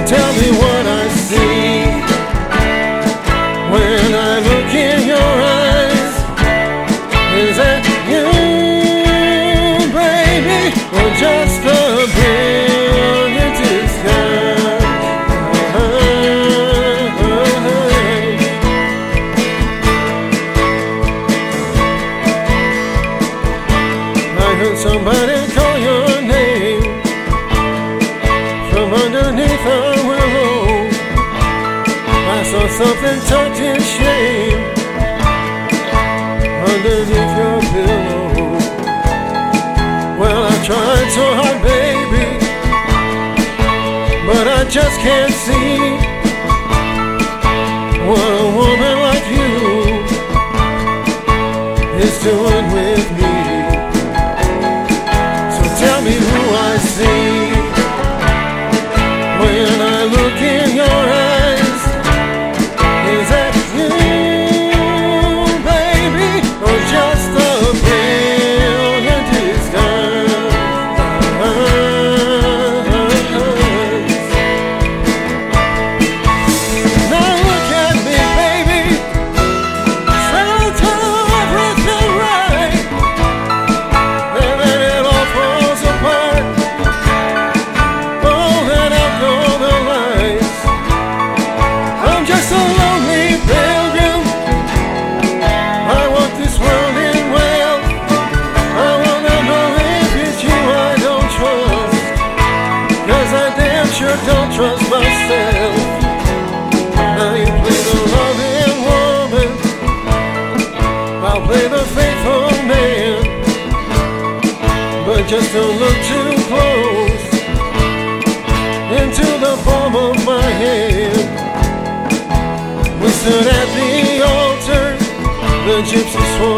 tell me what I see when I look in your eyes. Is that you, baby, or just a brilliant disguise? I heard somebody call your name from underneath a willow. I saw something tucked in shame underneath your pillow. Well, I tried so hard, baby, but I just can't see what a woman like you is doing with me. So tell me who I see when I look in your eyes. Is that you, baby, or just a brilliant disguise? Now look at me, baby, try to do everything right, and then it all falls apart. Oh, then out go the lights. I'm just a lonely pilgrim. I want this world in well. I wanna know if it's you I don't trust, 'cause I damn sure don't trust myself. Now you play the loving woman, I'll play the faithful man, but just don't look too close into the palm of my hand. We stood at the altar, the gypsy swore